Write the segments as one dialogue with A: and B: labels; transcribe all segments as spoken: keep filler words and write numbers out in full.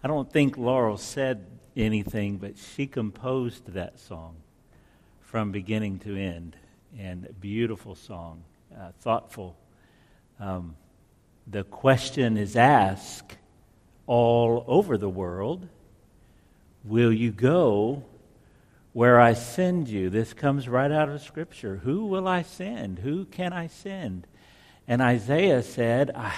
A: I don't think Laurel said anything, but she composed that song from beginning to end. And a beautiful song, uh, thoughtful. Um, the question is asked all over the world, will you go where I send you? This comes right out of Scripture. Who will I send? Who can I send? And Isaiah said, I,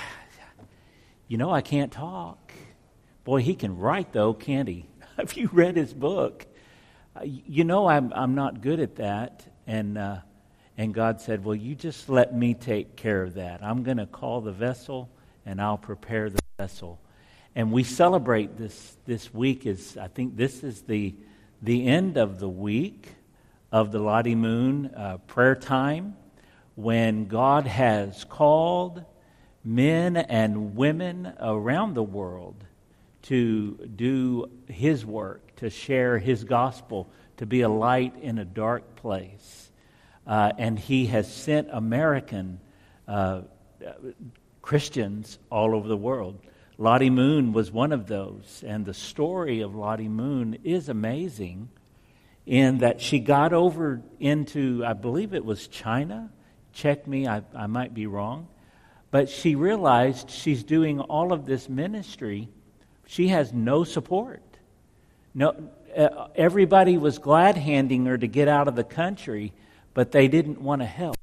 A: you know, I can't talk. Boy, he can write, though, can't he? Have you read his book? Uh, you know, I'm I'm not good at that. And uh, and God said, well, you just let me take care of that. I'm going to call the vessel, and I'll prepare the vessel. And we celebrate this this week. Is I think this is the the end of the week of the Lottie Moon uh, prayer time, when God has called men and women around the world to do His work, to share His gospel, to be a light in a dark place. Uh, and He has sent American uh, Christians all over the world. Lottie Moon was one of those. And the story of Lottie Moon is amazing in that she got over into, I believe it was China. Check me, I, I might be wrong. But she realized she's doing all of this ministry. She has no support. No, uh, everybody was glad handing her to get out of the country, but they didn't want to help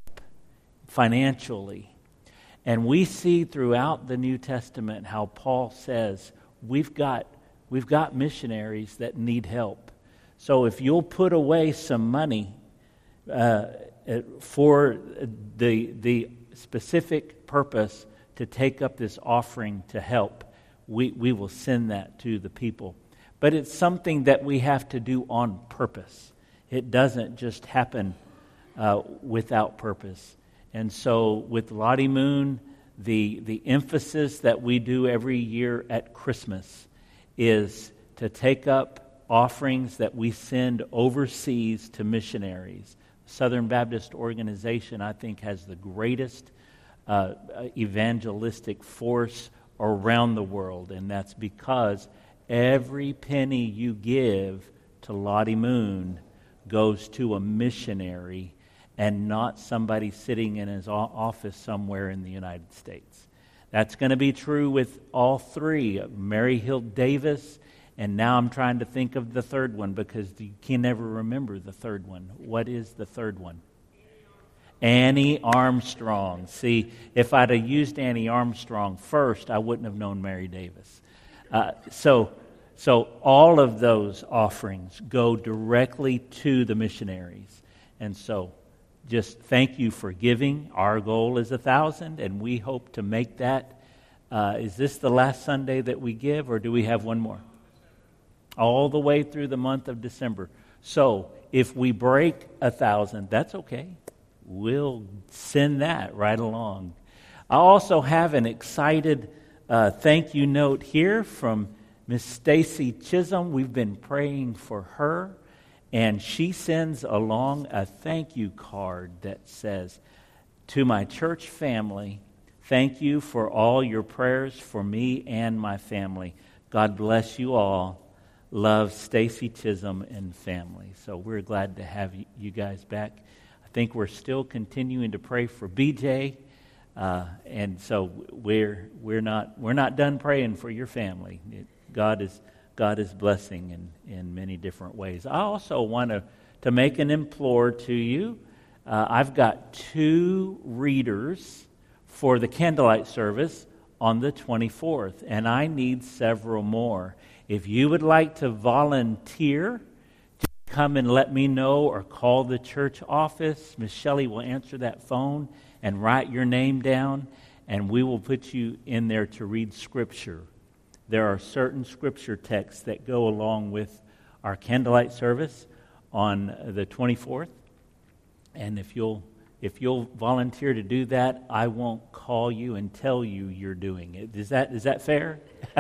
A: financially. And we see throughout the New Testament how Paul says we've got we've got missionaries that need help. So if you'll put away some money uh, for the the specific purpose to take up this offering to help, we, we will send that to the people. But it's something that we have to do on purpose. It doesn't just happen uh, without purpose. And so with Lottie Moon, the, the emphasis that we do every year at Christmas is to take up offerings that we send overseas to missionaries. Southern Baptist Organization, I think, has the greatest uh, evangelistic force around the world, and that's because every penny you give to Lottie Moon goes to a missionary and not somebody sitting in his office somewhere in the United States. That's going to be true with all three, Mary Hill Davis, and now I'm trying to think of the third one because you can never remember the third one. What is the third one? Annie Armstrong. See, if I'd have used Annie Armstrong first, I wouldn't have known Mary Davis. Uh, so, so all of those offerings go directly to the missionaries. And so just thank you for giving. Our goal is a thousand, and we hope to make that. Uh, is this the last Sunday that we give, or do we have one more? All the way through the month of December. So if we break a thousand, that's okay. We'll send that right along. I also have an excited uh, thank you note here from Miss Stacy Chisholm. We've been praying for her, and she sends along a thank you card that says, "To my church family, thank you for all your prayers for me and my family. God bless you all. Love, Stacy Chisholm and family." So we're glad to have you guys back. I think we're still continuing to pray for B J, uh, and so we're we're not we're not done praying for your family. It, God is God is blessing in, in many different ways. I also want to to make an implore to you. Uh, I've got two readers for the candlelight service on the twenty-fourth, and I need several more. If you would like to volunteer to come and let me know or call the church office, Miss Shelley will answer that phone and write your name down, and we will put you in there to read Scripture. There are certain Scripture texts that go along with our candlelight service on the twenty-fourth, and if you'll if you'll volunteer to do that, I won't call you and tell you you're doing it. Is that is that fair?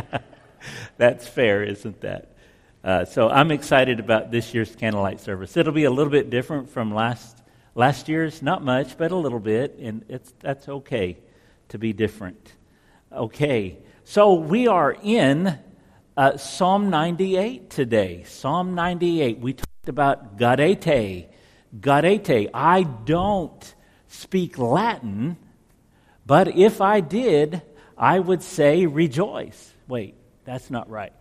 A: That's fair, isn't that? Uh, so I'm excited about this year's candlelight service. It'll be a little bit different from last last year's, not much, but a little bit, and it's that's okay to be different. Okay, so we are in Uh, Psalm ninety-eight today. Psalm ninety-eight. We talked about gaudete. Gaudete. I don't speak Latin, but if I did, I would say rejoice. Wait, that's not right.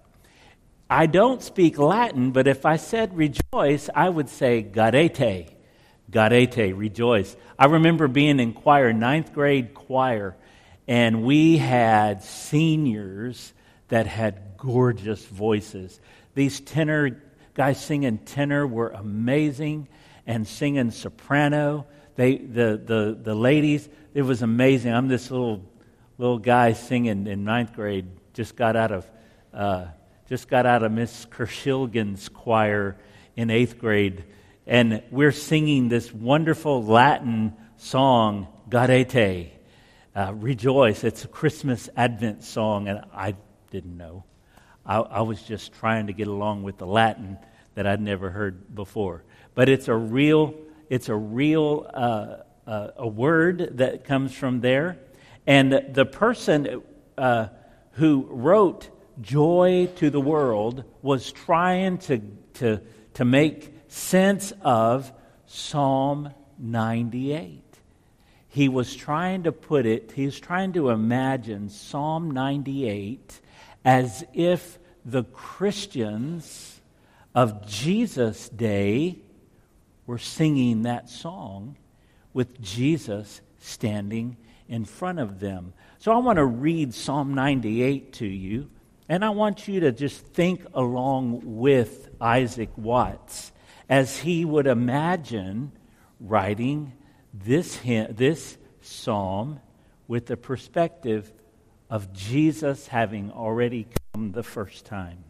A: I don't speak Latin, but if I said rejoice, I would say gaudete. Gaudete, rejoice. I remember being in choir, ninth grade choir, and we had seniors that had gorgeous voices. These tenor guys singing tenor were amazing, and singing soprano. They the the the ladies, it was amazing. I'm this little little guy singing in ninth grade. Just got out of uh, just got out of Miss Kershilgan's choir in eighth grade, and we're singing this wonderful Latin song, Gaudete, uh, rejoice. It's a Christmas Advent song, and I didn't know. I, I was just trying to get along with the Latin that I'd never heard before. But it's a real, it's a real uh, uh, a word that comes from there, and the person uh, who wrote "Joy to the World" was trying to to to make sense of Psalm ninety-eight. He was trying to put it, he was trying to imagine Psalm ninety-eight as if the Christians of Jesus' day were singing that song with Jesus standing in front of them. So I want to read Psalm ninety-eight to you, and I want you to just think along with Isaac Watts as he would imagine writing this hymn, this psalm with the perspective of Jesus having already come the first time.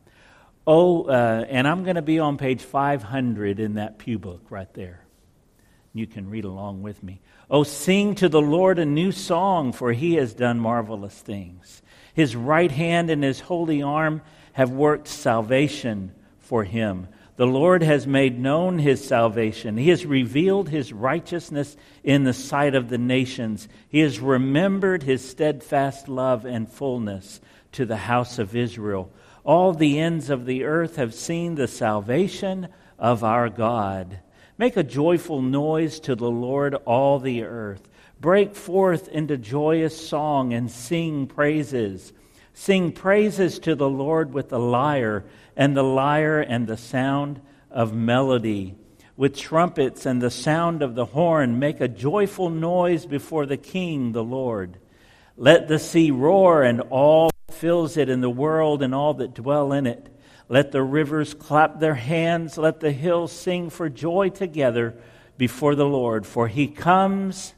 A: Oh, uh, and I'm going to be on page five hundred in that pew book right there. You can read along with me. Oh, sing to the Lord a new song, for he has done marvelous things. His right hand and his holy arm have worked salvation for him. The Lord has made known his salvation. He has revealed his righteousness in the sight of the nations. He has remembered his steadfast love and fullness to the house of Israel. All the ends of the earth have seen the salvation of our God. Make a joyful noise to the Lord, all the earth. Break forth into joyous song and sing praises. Sing praises to the Lord with the lyre, and the lyre and the sound of melody. With trumpets and the sound of the horn, make a joyful noise before the King, the Lord. Let the sea roar and all that fills it, and the world and all that dwell in it. Let the rivers clap their hands. Let the hills sing for joy together before the Lord. For he comes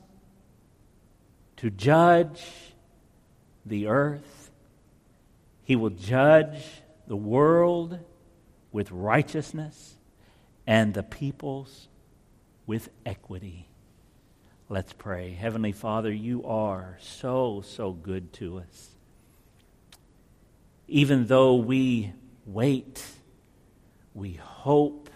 A: to judge the earth. He will judge the world with righteousness and the peoples with equity. Let's pray. Heavenly Father, you are so, so good to us. Even though we wait, we hope,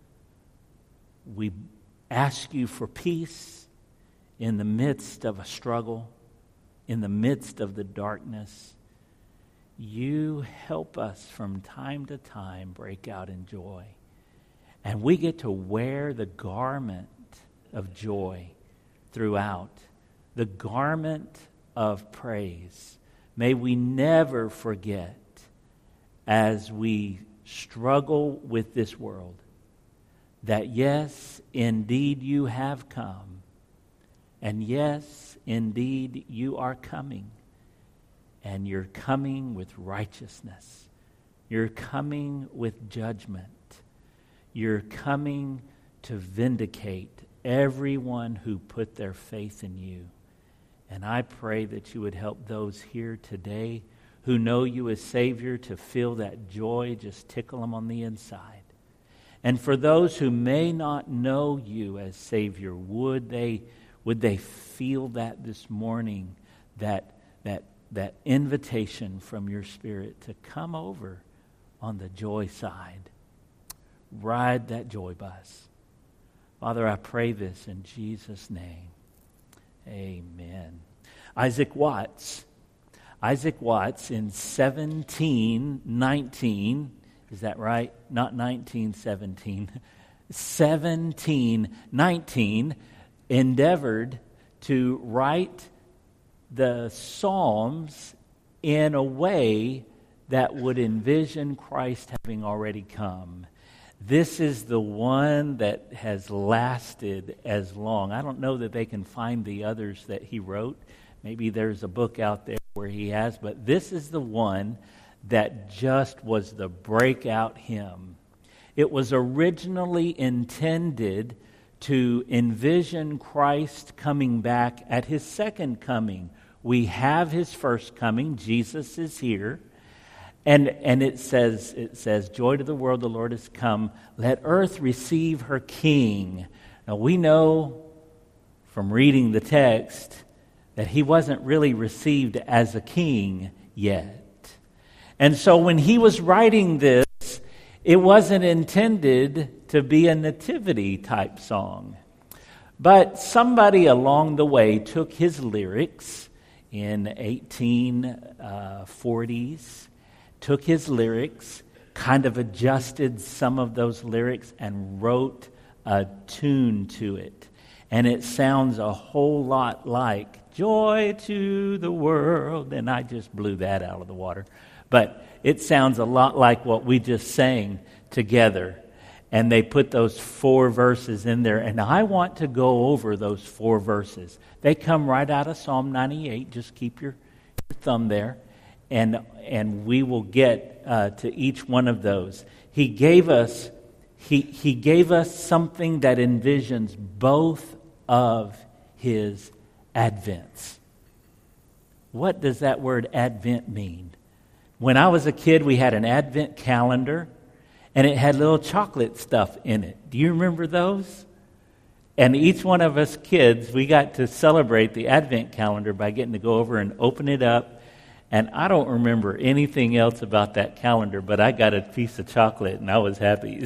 A: we ask you for peace in the midst of a struggle, in the midst of the darkness, you help us from time to time break out in joy. And we get to wear the garment of joy throughout, the garment of praise. May we never forget, as we struggle with this world, that yes, indeed you have come, and yes, indeed you are coming. And you're coming with righteousness. You're coming with judgment. You're coming to vindicate everyone who put their faith in you. And I pray that you would help those here today who know you as Savior to feel that joy just tickle them on the inside. And for those who may not know you as Savior, would they would they feel that this morning, that that that invitation from your Spirit to come over on the joy side. Ride that joy bus. Father, I pray this in Jesus' name. Amen. Isaac Watts. Isaac Watts in seventeen nineteen, is that right? Not nineteen seventeen. seventeen nineteen endeavored to write the Psalms in a way that would envision Christ having already come. This is the one that has lasted as long. I don't know that they can find the others that he wrote. Maybe there's a book out there where he has, but this is the one that just was the breakout hymn. It was originally intended to envision Christ coming back at his second coming. We have his first coming. Jesus is here. And and it says, it says, joy to the world, the Lord has come. Let earth receive her King. Now we know from reading the text that he wasn't really received as a king yet. And so when he was writing this, it wasn't intended to be a nativity type song. But somebody along the way took his lyrics in eighteen forties, took his lyrics, kind of adjusted some of those lyrics and wrote a tune to it. And it sounds a whole lot like joy to the world. And I just blew that out of the water. But it sounds a lot like what we just sang together. And they put those four verses in there. And I want to go over those four verses. They come right out of Psalm ninety-eight. Just keep your, your thumb there. And and we will get uh, to each one of those. He gave us he he gave us something that envisions both of his advents. What does that word advent mean? When I was a kid, we had an advent calendar, and it had little chocolate stuff in it. Do you remember those? And each one of us kids, we got to celebrate the advent calendar by getting to go over and open it up. And I don't remember anything else about that calendar, but I got a piece of chocolate, and I was happy.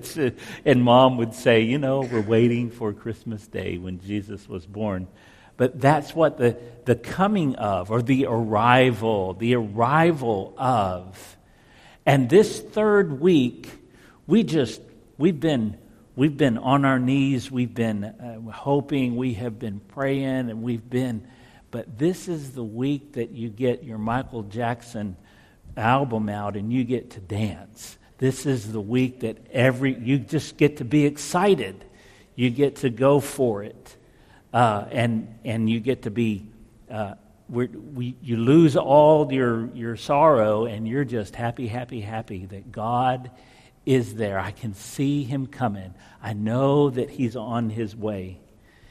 A: And Mom would say, you know, we're waiting for Christmas Day when Jesus was born. But that's what the, the coming of, or the arrival, the arrival of. And this third week, we just, we've been, we've been on our knees, we've been uh, hoping, we have been praying, and we've been... But this is the week that you get your Michael Jackson album out and you get to dance. This is the week that every you just get to be excited. You get to go for it, uh, and and you get to be. Uh, we we you lose all your your sorrow and you're just happy, happy, happy that God is there. I can see Him coming. I know that He's on His way.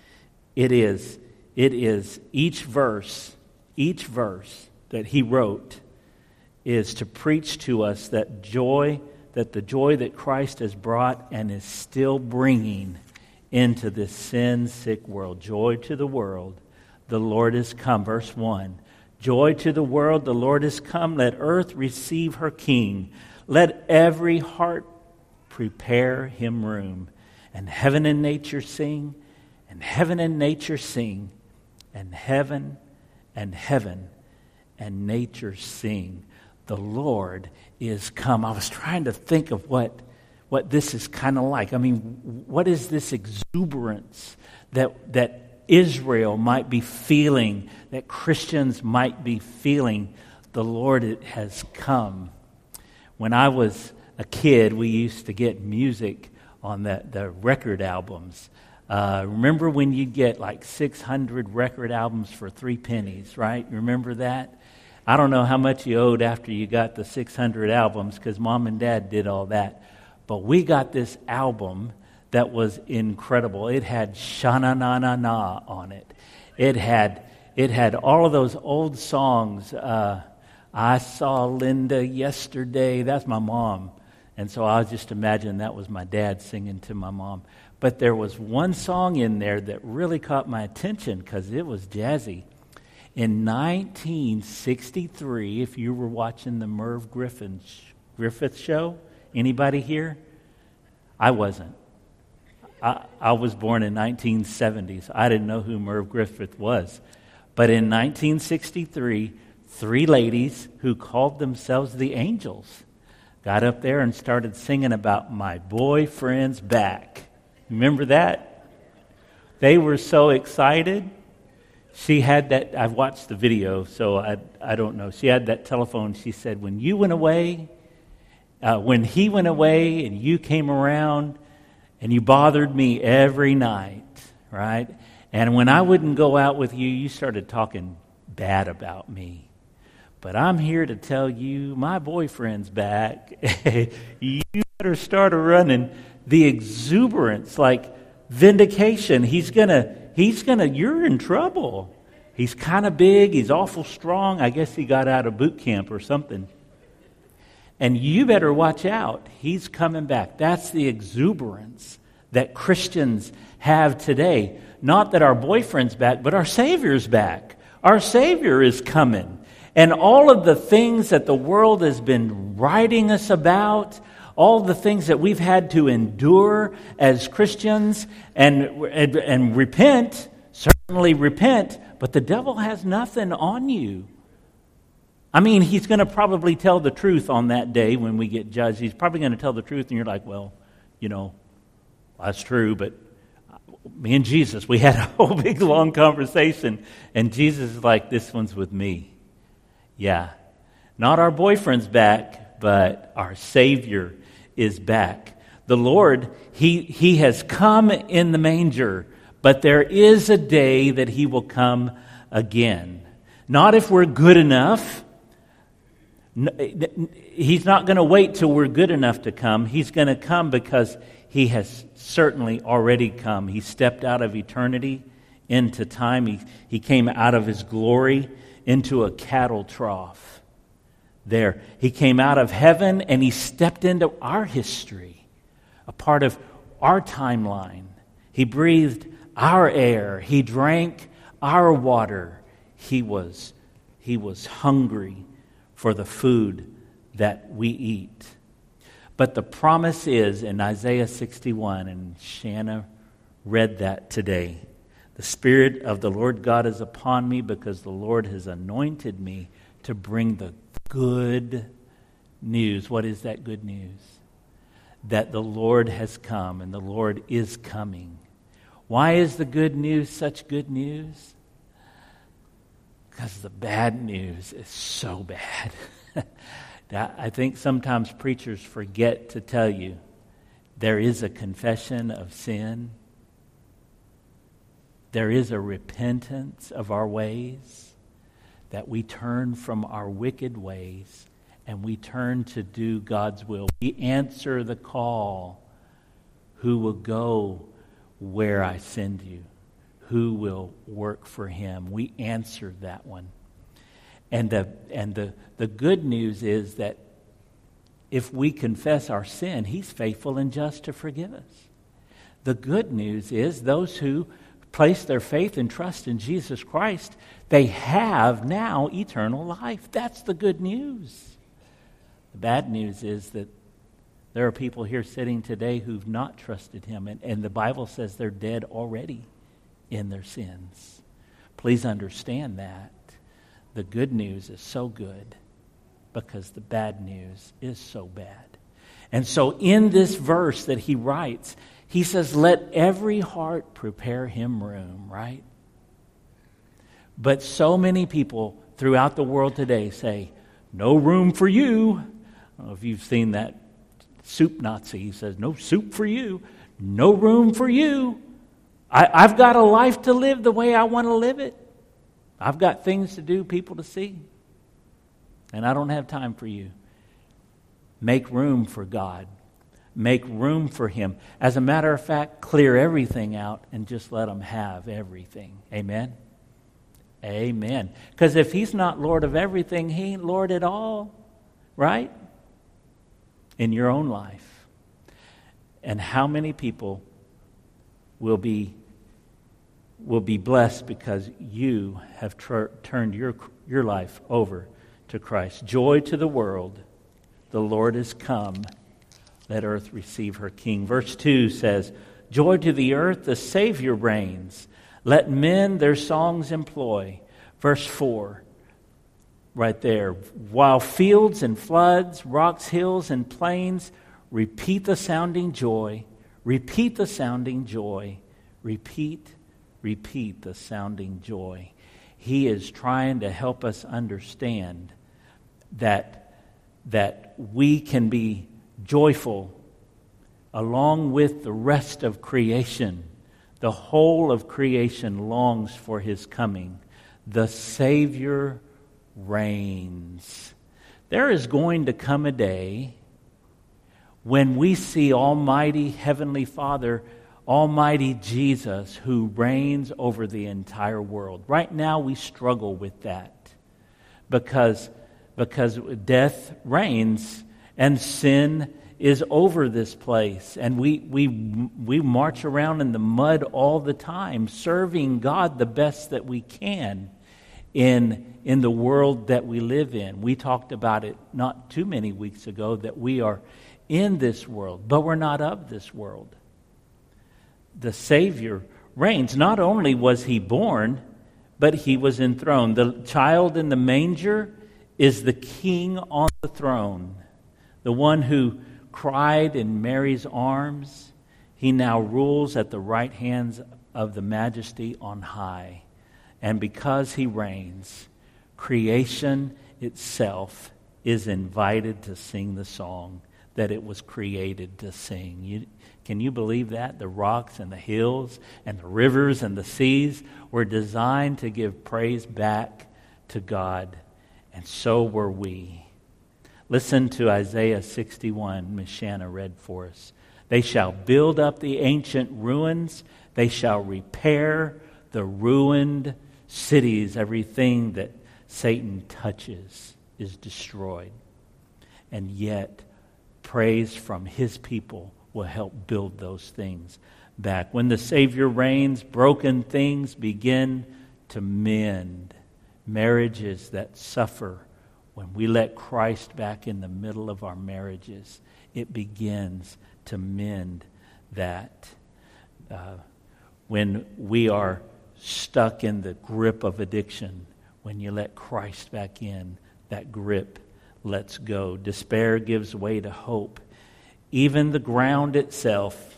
A: It is. It is each verse, each verse that he wrote is to preach to us that joy, that the joy that Christ has brought and is still bringing into this sin-sick world. Joy to the world, the Lord has come. Verse one, joy to the world, the Lord has come. Let earth receive her King. Let every heart prepare him room. And heaven and nature sing, and heaven and nature sing. And heaven and heaven and nature sing. The Lord is come. I was trying to think of what, what this is kind of like. I mean, what is this exuberance that that Israel might be feeling, that Christians might be feeling? The Lord has come. When I was a kid, we used to get music on the, the record albums. Uh, remember when you'd get like six hundred record albums for three pennies, right? Remember that? I don't know how much you owed after you got the six hundred albums because Mom and Dad did all that. But we got this album that was incredible. It had Sha-na-na-na-na on it. It had, it had all of those old songs. Uh, I saw Linda yesterday. That's my mom. And so I just imagine that was my dad singing to my mom. But there was one song in there that really caught my attention because it was jazzy. In nineteen sixty-three, if you were watching the Merv Griffin, Griffith show, anybody here? I wasn't. I, I was born in nineteen seventy, so I didn't know who Merv Griffith was. But in nineteen sixty-three, three ladies who called themselves the Angels got up there and started singing about my boyfriend's back. Remember that? They were so excited. She had that, I've watched the video, so I, I don't know. She had that telephone. She said, when you went away, uh, when he went away and you came around and you bothered me every night, right? And when I wouldn't go out with you, you started talking bad about me. But I'm here to tell you, my boyfriend's back. You better start running. The exuberance, like vindication. He's gonna, he's gonna, you're in trouble. He's kind of big. He's awful strong. I guess he got out of boot camp or something. And you better watch out. He's coming back. That's the exuberance that Christians have today. Not that our boyfriend's back, but our Savior's back. Our Savior is coming. And all of the things that the world has been writing us about, all the things that we've had to endure as Christians and, and, and repent, certainly repent, but the devil has nothing on you. I mean, he's going to probably tell the truth on that day when we get judged. He's probably going to tell the truth, and you're like, well, you know, that's true, but me and Jesus, we had a whole big long conversation, and Jesus is like, this one's with me. Yeah, not our boyfriend's back, but our Savior is back. The Lord, He He has come in the manger, but there is a day that He will come again. Not if we're good enough. He's not going to wait till we're good enough to come. He's going to come because He has certainly already come. He stepped out of eternity into time. He, he came out of His glory into a cattle trough. There, He came out of heaven and He stepped into our history, a part of our timeline. He breathed our air. He drank our water. He was, he was hungry for the food that we eat. But the promise is in Isaiah sixty-one, and Shanna read that today. The Spirit of the Lord God is upon me because the Lord has anointed me to bring the good news. What is that good news? That the Lord has come and the Lord is coming. Why is the good news such good news? Because the bad news is so bad. I think sometimes preachers forget to tell you there is a confession of sin. There is a repentance of our ways, that we turn from our wicked ways and we turn to do God's will. We answer the call. Who will go where I send you? Who will work for Him? We answer that one. And the and the, the good news is that if we confess our sin, He's faithful and just to forgive us. The good news is those who place their faith and trust in Jesus Christ, they have now eternal life. That's the good news. The bad news is that there are people here sitting today who've not trusted Him, and, and the Bible says they're dead already in their sins. Please understand that. The good news is so good because the bad news is so bad. And so in this verse that he writes, he says, let every heart prepare him room, right? But so many people throughout the world today say, no room for you. I don't know if you've seen that soup Nazi. He says, no soup for you. No room for you. I, I've got a life to live the way I want to live it. I've got things to do, people to see. And I don't have time for you. Make room for God. Make room for Him. As a matter of fact, clear everything out and just let Him have everything. Amen? Amen. Because if He's not Lord of everything, He ain't Lord at all. Right? In your own life. And how many people will be will be blessed because you have tr- turned your your life over to Christ. Joy to the world. The Lord is come. Let earth receive her King. Verse two says, joy to the earth, the Savior reigns. Let men their songs employ. Verse four, right there. While fields and floods, rocks, hills, and plains repeat the sounding joy, repeat the sounding joy, repeat, repeat the sounding joy. He is trying to help us understand that, that we can be joyful along with the rest of creation. The whole of creation longs for his coming. The Savior reigns. There is going to come a day when we see Almighty Heavenly Father, Almighty Jesus, who reigns over the entire world. Right now we struggle with that because, because death reigns and sin is over this place, and we we we march around in the mud all the time, serving God the best that we can in in the world that we live in. We talked about it not too many weeks ago that we are in this world, but we're not of this world. The Savior reigns. Not only was he born, but he was enthroned. The child in the manger is the king on the throne, the one who cried in Mary's arms. He now rules at the right hands of the Majesty on high. And because he reigns, creation itself is invited to sing the song that it was created to sing. You, can you believe that? The rocks and the hills and the rivers and the seas were designed to give praise back to God. And so were we. Listen to Isaiah sixty-one, Miss Shanna read for us. They shall build up the ancient ruins. They shall repair the ruined cities. Everything that Satan touches is destroyed. And yet, praise from his people will help build those things back. When the Savior reigns, broken things begin to mend. Marriages that suffer, when we let Christ back in the middle of our marriages, it begins to mend that. Uh, when we are stuck in the grip of addiction, when you let Christ back in, that grip lets go. Despair gives way to hope. Even the ground itself,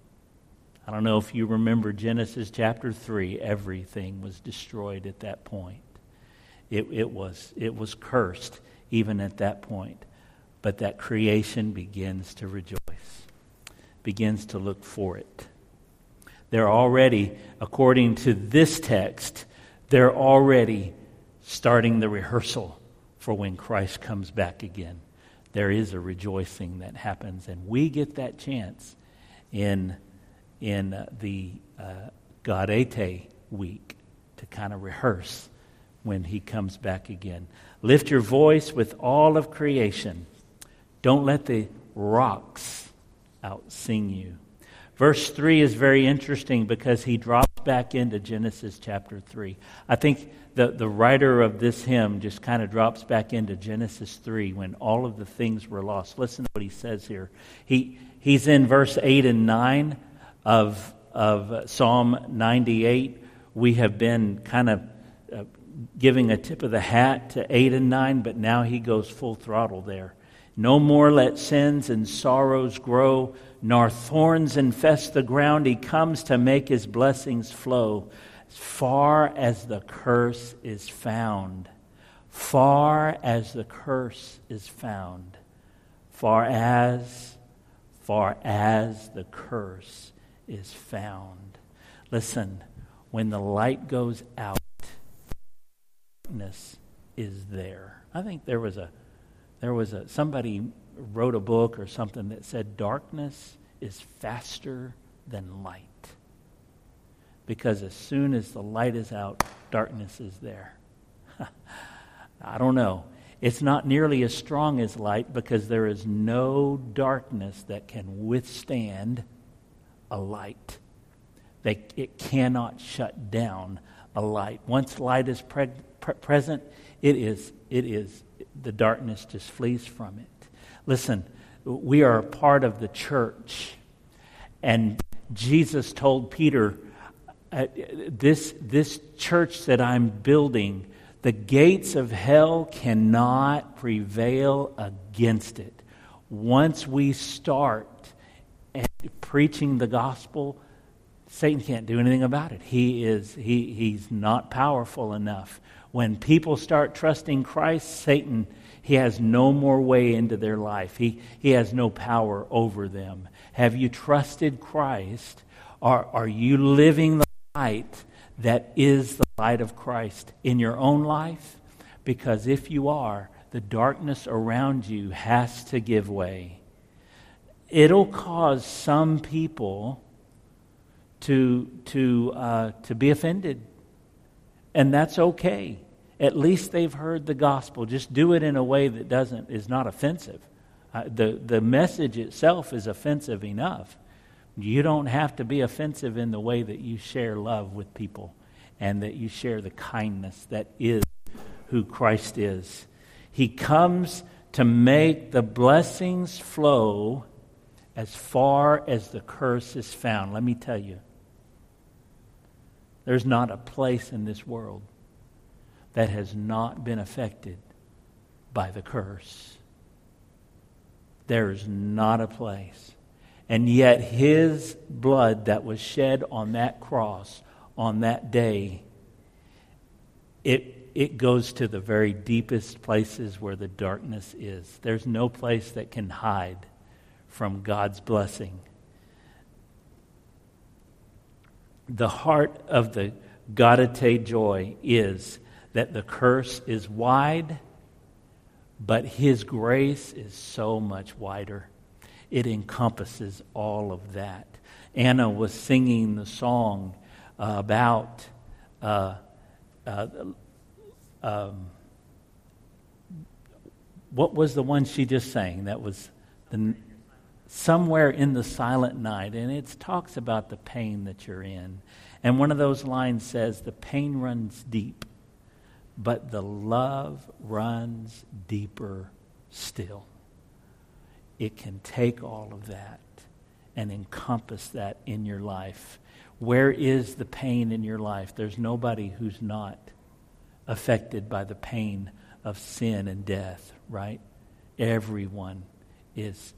A: I don't know if you remember Genesis chapter three, everything was destroyed at that point. It, it was it was cursed even at that point. But that creation begins to rejoice, begins to look for it. They're already, according to this text, they're already starting the rehearsal for when Christ comes back again. There is a rejoicing that happens, and we get that chance in, in uh, the uh, Gaudete week to kind of rehearse when he comes back again. Lift your voice with all of creation. Don't let the rocks out-sing you. Verse three is very interesting because he drops back into Genesis chapter three. I think the, the writer of this hymn just kind of drops back into Genesis three when all of the things were lost. Listen to what he says here. He He's in verse eight and nine of, of Psalm ninety-eight. We have been kind of uh, giving a tip of the hat to eight and nine, but now he goes full throttle there. No more let sins and sorrows grow, nor thorns infest the ground. He comes to make his blessings flow. As far as the curse is found, far as the curse is found, far as, far as the curse is found. Listen, when the light goes out, darkness is there. I think there was a There was a somebody wrote a book or something that said darkness is faster than light. Because as soon as the light is out, darkness is there. I don't know. It's not nearly as strong as light because there is no darkness that can withstand a light. They, it cannot shut down a light. Once light is pre- pre- present, it is it is the darkness just flees from it. Listen, we are a part of the church, and Jesus told Peter, uh, this this church that I'm building, The gates of hell cannot prevail against it. Once we start preaching the gospel, Satan can't do anything about it. He is he he's not powerful enough. When people start trusting Christ, Satan, he has no more way into their life. He he has no power over them. Have you trusted Christ? Are are you living the light that is the light of Christ in your own life? Because if you are, the darkness around you has to give way. It'll cause some people to to uh, to be offended, and that's okay. At least they've heard the gospel. Just do it in a way that doesn't is not offensive. Uh, the the message itself is offensive enough. You don't have to be offensive in the way that you share love with people, and that you share the kindness that is who Christ is. He comes to make the blessings flow as far as the curse is found. Let me tell you, there's not a place in this world that has not been affected by the curse. There's not a place. And yet his blood that was shed on that cross on that day, it, it goes to the very deepest places where the darkness is. There's no place that can hide from God's blessing. The heart of the Gaudete joy is that the curse is wide, but his grace is so much wider. It encompasses all of that. Anna was singing the song uh, about uh, uh, um, what was the one she just sang? That was the Somewhere in the Silent Night, and it talks about the pain that you're in. And one of those lines says, the pain runs deep, but the love runs deeper still. It can take all of that and encompass that in your life. Where is the pain in your life? There's nobody who's not affected by the pain of sin and death, right? Everyone is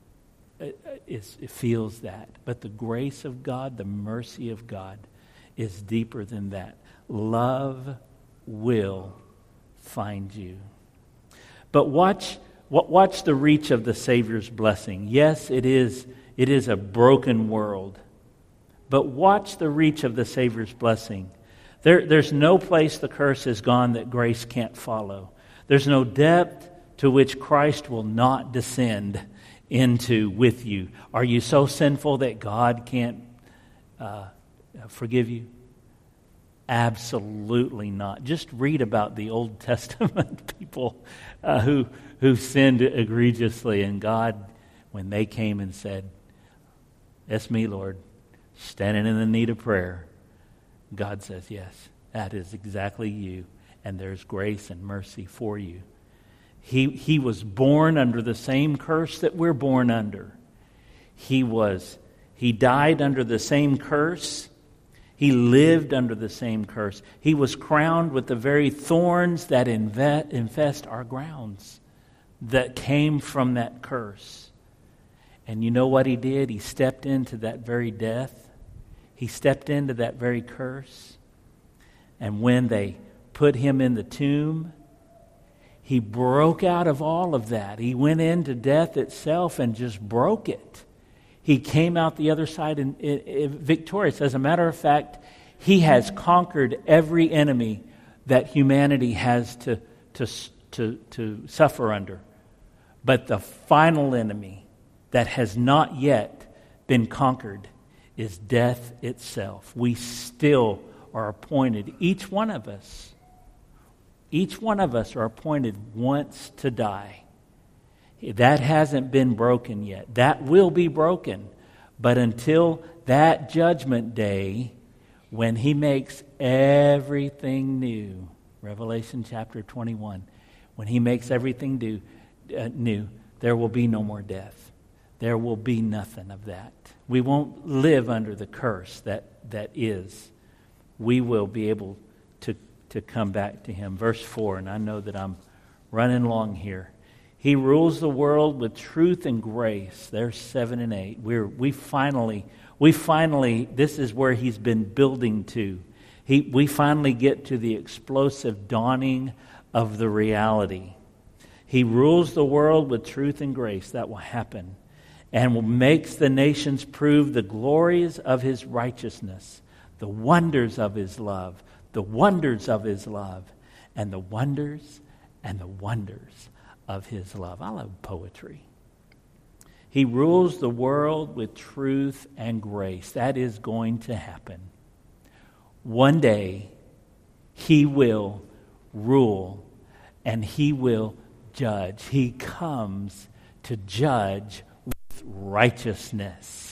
A: Is, it feels that. But the grace of God, the mercy of God is deeper than that. Love will find you. But watch watch the reach of the Savior's blessing. Yes, it is it is a broken world. But watch the reach of the Savior's blessing. There, there's no place the curse has gone that grace can't follow. There's no depth to which Christ will not descend into with you. Are you so sinful that God can't uh, forgive you? Absolutely not. Just read about the Old Testament people uh, who who sinned egregiously, and God, when they came and said, "That's me, Lord, standing in the need of prayer," God says, "Yes, that is exactly you, and there's grace and mercy for you." He he was born under the same curse that we're born under. He was he died under the same curse. He lived under the same curse. He was crowned with the very thorns that inve- infest our grounds, that came from that curse. And you know what he did? He stepped into that very death. He stepped into that very curse. And when they put him in the tomb, he broke out of all of that. He went into death itself and just broke it. He came out the other side in, in, in victorious. As a matter of fact, he has conquered every enemy that humanity has to, to, to, to suffer under. But the final enemy that has not yet been conquered is death itself. We still are appointed, each one of us, Each one of us are appointed once to die. That hasn't been broken yet. That will be broken. But until that judgment day, when he makes everything new, Revelation chapter twenty-one, when he makes everything do, uh, new, there will be no more death. There will be nothing of that. We won't live under the curse that, that is. We will be able to to come back to him. Verse four, and I know that I'm running long here. He rules the world with truth and grace. There's seven and eight. We're, we finally, we finally, this is where he's been building to. He, we finally get to the explosive dawning of the reality. He rules the world with truth and grace. That will happen. And makes the nations prove the glories of his righteousness, the wonders of his love, the wonders of his love, and the wonders and the wonders of his love. I love poetry. He rules the world with truth and grace. That is going to happen. One day, he will rule and he will judge. He comes to judge with righteousness.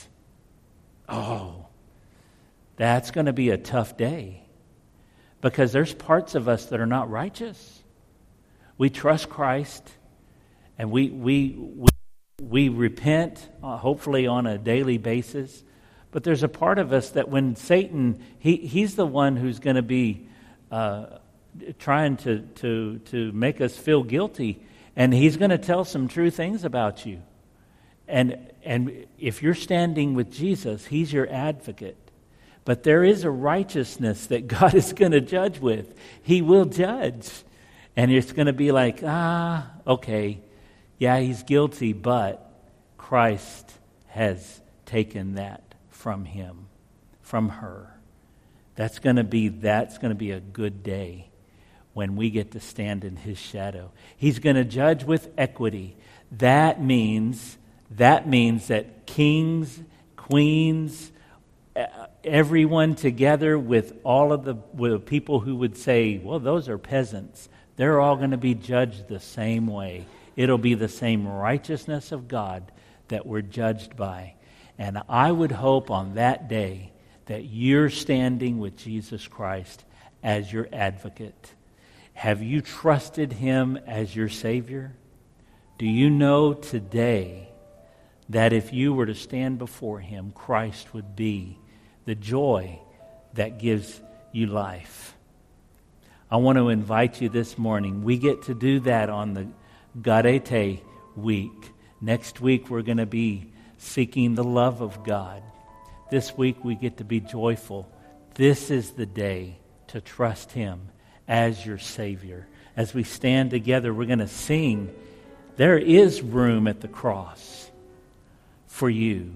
A: Oh, that's going to be a tough day because there's parts of us that are not righteous. We trust Christ and we we we, we repent, uh, hopefully on a daily basis. But there's a part of us that when Satan, he he's the one who's going to be uh, trying to, to, to make us feel guilty. And he's going to tell some true things about you. And and if you're standing with Jesus, he's your advocate. But there is a righteousness that God is going to judge with. He will judge. And it's going to be like, ah, okay, yeah, he's guilty, but Christ has taken that from him, from her. That's going to be that's going to be a good day when we get to stand in his shadow. He's going to judge with equity. That means that means that kings, queens, everyone together with all of the with people who would say, well, those are peasants. They're all going to be judged the same way. It'll be the same righteousness of God that we're judged by. And I would hope on that day that you're standing with Jesus Christ as your advocate. Have you trusted him as your Savior? Do you know today that if you were to stand before him, Christ would be the joy that gives you life? I want to invite you this morning. We get to do that on the Gaudete week. Next week we're going to be seeking the love of God. This week we get to be joyful. This is the day to trust him as your Savior. As we stand together, we're going to sing, there is room at the cross for you.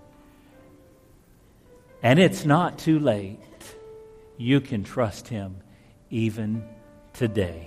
A: And it's not too late. You can trust him even today.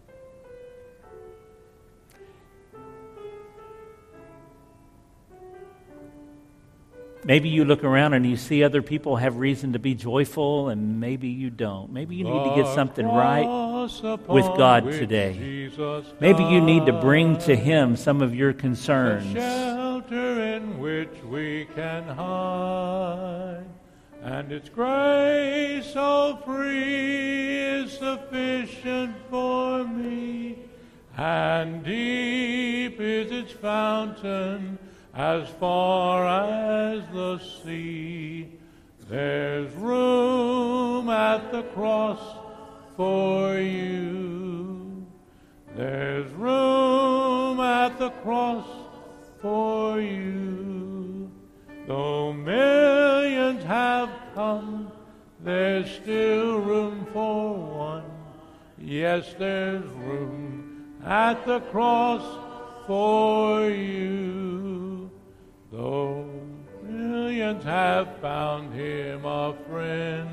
A: Maybe you look around and you see other people have reason to be joyful, and maybe you don't. Maybe you need to get something right with God today. Maybe you need to bring to him some of your concerns.
B: Shelter in which we can hide, and its grace so free is sufficient for me, and deep is its fountain as far as the sea. There's room at the cross for you. There's room at the cross for you. Though millions have come, there's still room for one. Yes, there's room at the cross for you. Though millions have found him a friend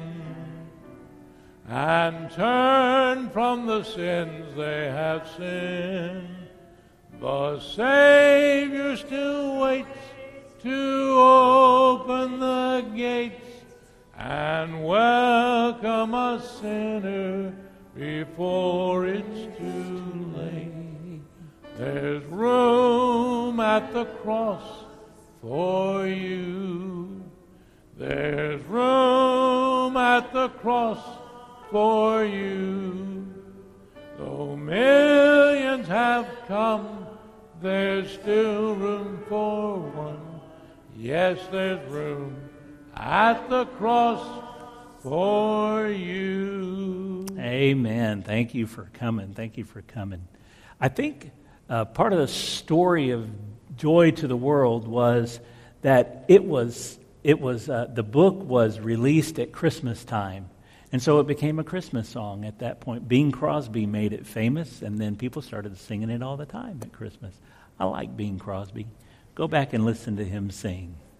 B: and turned from the sins they have sinned, the Savior still waits to open the gates and welcome a sinner before it's too late. There's room at the cross for you. There's room at the cross for you. Though millions have come, there's still room for one. Yes, there's room at the cross for you.
A: Amen. Thank you for coming. Thank you for coming. I think uh, part of the story of Joy to the World was that it was it was uh, the book was released at Christmas time, and so it became a Christmas song at that point. Bing Crosby made it famous, and then people started singing it all the time at Christmas. I like Bing Crosby. Go back and listen to him sing.